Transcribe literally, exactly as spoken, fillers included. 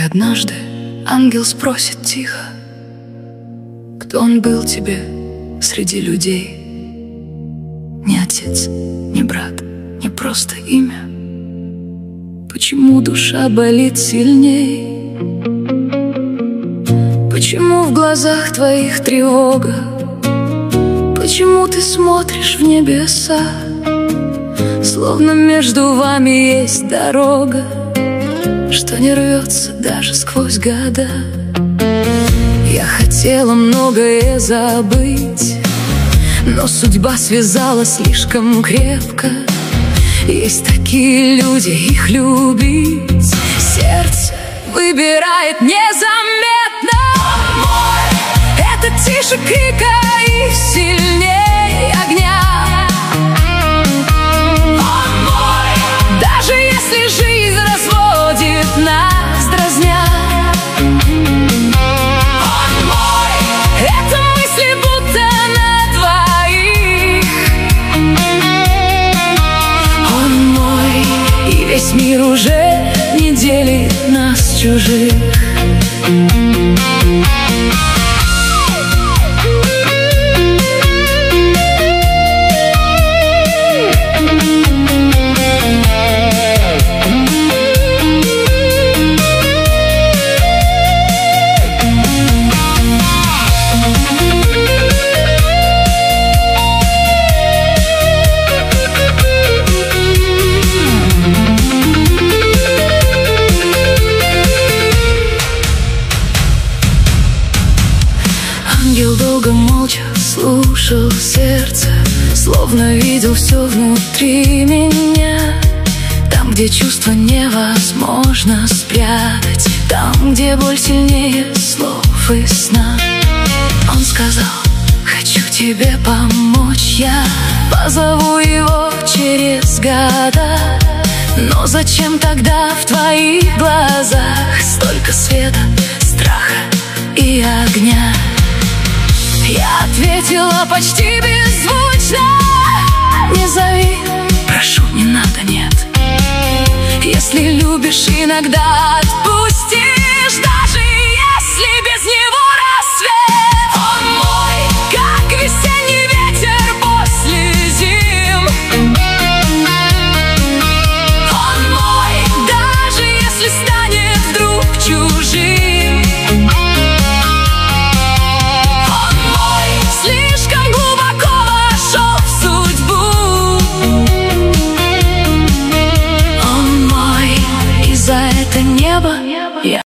однажды ангел спросит тихо, кто он был тебе среди людей. Не отец, не брат, не просто имя. Почему душа болит сильней? Почему в глазах твоих тревога? Почему ты смотришь в небеса, словно между вами есть дорога, что не рвется даже сквозь года? Я хотела многое забыть, но судьба связала слишком крепко. Есть такие люди, их любить сердце выбирает незаметно. Он мой, это тише крика и сильнее огня. Он мой, даже если жизнь разводит нас дразня. Он мой, это мысли будто на двоих. Он мой, и весь мир уже не делит нас чужих. Ангел долго молча слушал сердце, словно видел все внутри меня. Там, где чувства невозможно спрятать, там, где боль сильнее слов и сна. Он сказал: хочу тебе помочь, я позову его через года. Но зачем тогда в твоих глазах столько света, страха и огня? Я ответила почти беззвучно: не зови, прошу, не надо, нет. Если любишь, иногда отпусти.